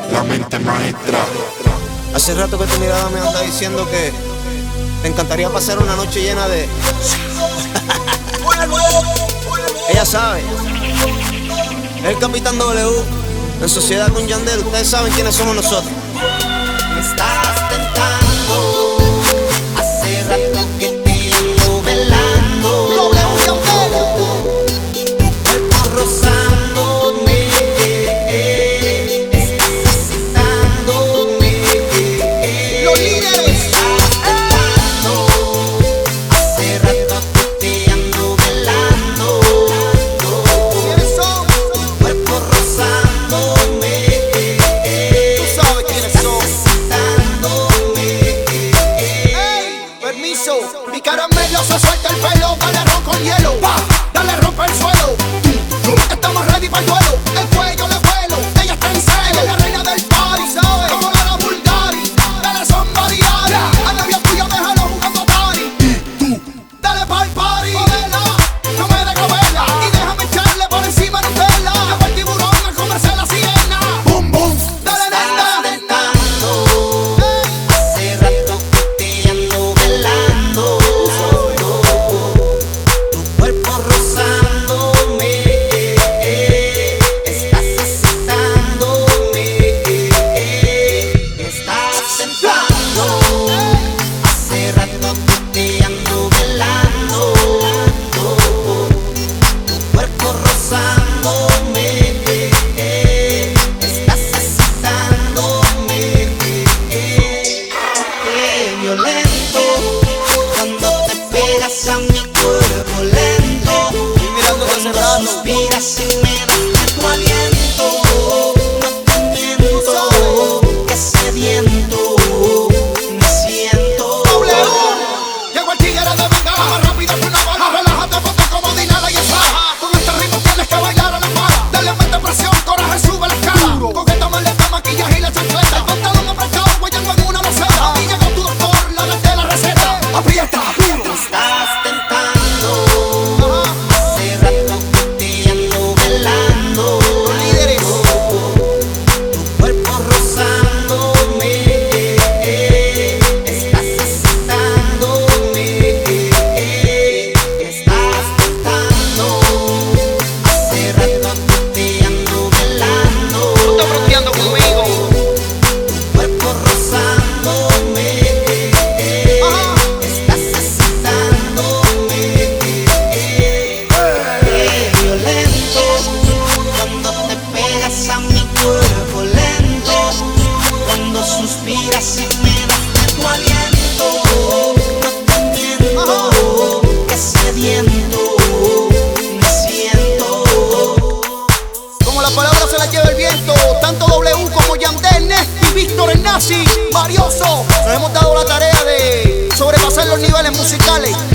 la mente maestra. Hace rato que tu mirada me anda diciendo que te encantaría pasar una noche llena de... Ella sabe. El Capitán W, en sociedad con Yandel. Ustedes saben quiénes somos nosotros. Me estás tentando, hace rato que te ando velando. Cuerpo rozándome, estás excitándome. Los líderes. Me estás tentando, hace rato que te ando velando. ¿Quiénes son? Cuerpo rozándome, Tú sabes quiénes son. Permiso. Mi caramelo se suelta el pelo, dale ron con hielo, pa, dale rompe el suelo. Estamos ready para el duelo, el cuello le vuelo, ella está en celo. Ella es la reina del party, ¿sabes? Como la Bulgari, dale somebody a novia tuya déjalo jugando Atari. Dale pa'l party, modela, no me dejo verla y déjame echarle por encima Nutella. Llevo el tiburón a comerse la siena. Boom, boom, dale nena. tentando, hace rato que te ando velando. Tu cuerpo rozándome, estás excitándome. Estás tentando, hace rato que te ando velando. Tu cuerpo rozándome, estás excitándome. Qué violento cuando te pegas a mi cuerpo lento. Mirándote hace Cuando rato. suspiras y me das tu aliento. No te miento, que sediento me siento. Llegó el tigre de bengala, más rápido que una bala. Relájate, ponte como Dinala y Espada. Con este ritmo tienes que bailar a la pala. Dale mente presión, coraje, sube la escala. Con esta maleta, maquillaje y la chancleta. El pantalón apretado, guayando en una loseta. Y llegó tu doctor, la de la receta. Aprieta, Me estás tentando, hace rato que te ando velando. Líderes. Tu cuerpo rozándome, estás excitándome. Estás tentando, hace rato que te ando velando. Tú estás fronteando conmigo. Tu cuerpo rozándome, estás excitándome. Qué violento cuando te pegas a mi cuerpo lento. Cuando suspiras y me das tu aliento. No te miento, que sediento me siento. Como la palabra se la lleva el viento, tanto W como Yandel, Nesty, Víctor, el Nazi, Marioso, nos hemos dado la tarea de sobrepasar los niveles musicales.